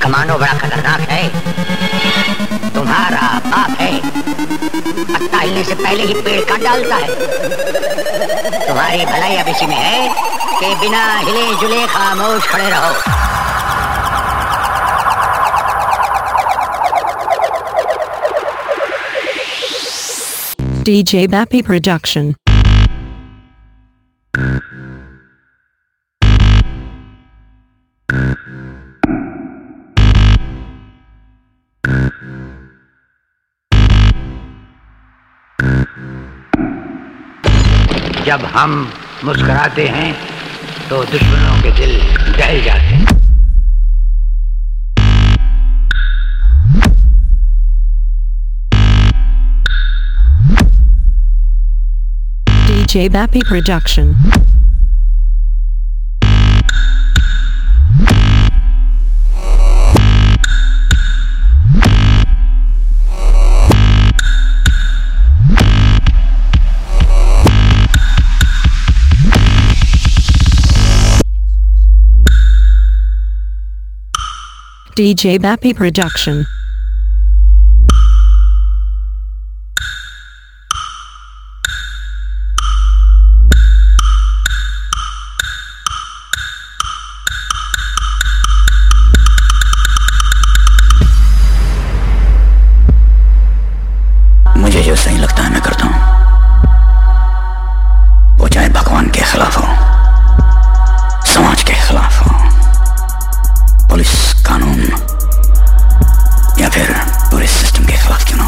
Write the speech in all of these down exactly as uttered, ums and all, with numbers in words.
Commando बड़ा खतरनाक है। तुम्हारा बाप है, पत्ता हिलने से पहले ही पेड़ काट डालता है। तुम्हारी भलाई अब इसी में है कि बिना हिले जुले खामोश खड़े रहो। D J Bappy Production. जब हम मुस्कुराते हैं तो दुश्मनों के दिल दहल जाते हैं। D J Bappy Production. D J Bappy Production. मुझे जो सही लगता है मैं करता हूँ, वो चाहे भगवान के खिलाफ हो, समाज के खिलाफ हो, पुलिस कानून या फिर पूरे सिस्टम के खिलाफ क्यों ना हो।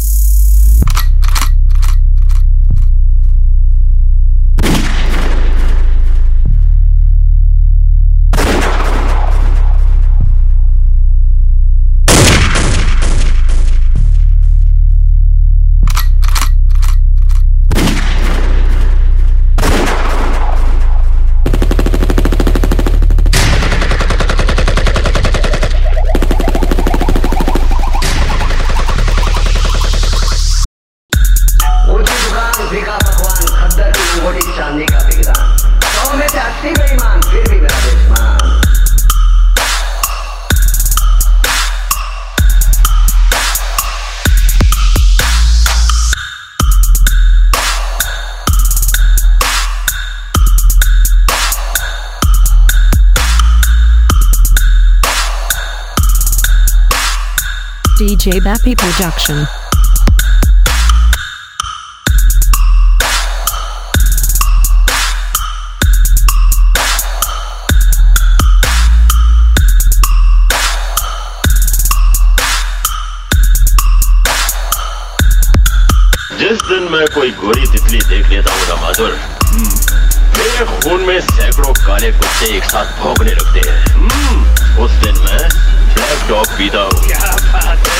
चांदी का बिगड़ा सौ में से अस्सी बेईमान, फिर भी मेरा दुश्मन। D J Bappy Production. जिस दिन मैं कोई गोरी तितली देख लेता हूँ ना माधुर, मेरे खून में सैकड़ों काले कुत्ते एक साथ भौंकने लगते हैं। उस दिन मैं ब्लैक डॉग पीता हूँ। क्या बात